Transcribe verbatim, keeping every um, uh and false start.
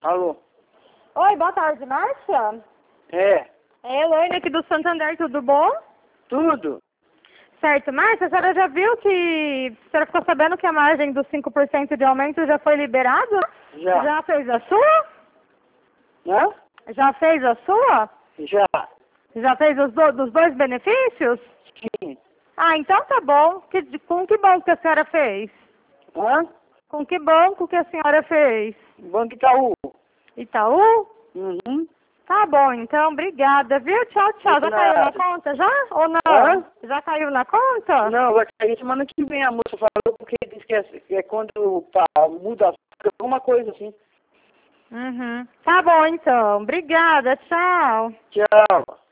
Alô? Oi, boa tarde, Márcia. É, É Elaine aqui do Santander, tudo bom? tudo? Certo, Márcia, a senhora já viu que... A senhora ficou sabendo que a margem dos cinco por cento de aumento já foi liberada? Já. Já fez a sua? Hã? Já fez a sua? Já. Já fez os do, dos dois benefícios? Sim. Ah, então tá bom. Que, com que banco que a senhora fez? Hã? Com que banco que a senhora fez? Banco Itaú. Itaú? Uhum. Tá bom, então, obrigada, viu? Tchau, tchau. Já caiu na conta, já? Ou não? Hã? Já caiu na conta? Não, vai cair semana que vem, a moça falou, porque diz que é, que é quando pá, muda a alguma coisa assim. Uhum. Tá bom, então. Obrigada, tchau. Tchau.